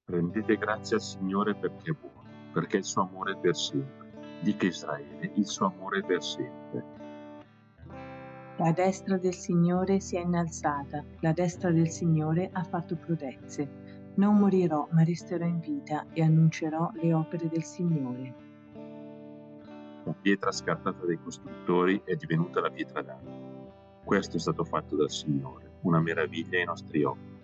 Rendete grazie al Signore perché è buono, perché il suo amore è per sempre. Dica Israele, il suo amore è per sempre. La destra del Signore si è innalzata, la destra del Signore ha fatto prodezze. Non morirò, ma resterò in vita e annuncerò le opere del Signore. La pietra scartata dai costruttori è divenuta la pietra d'arco. Questo è stato fatto dal Signore, una meraviglia ai nostri occhi.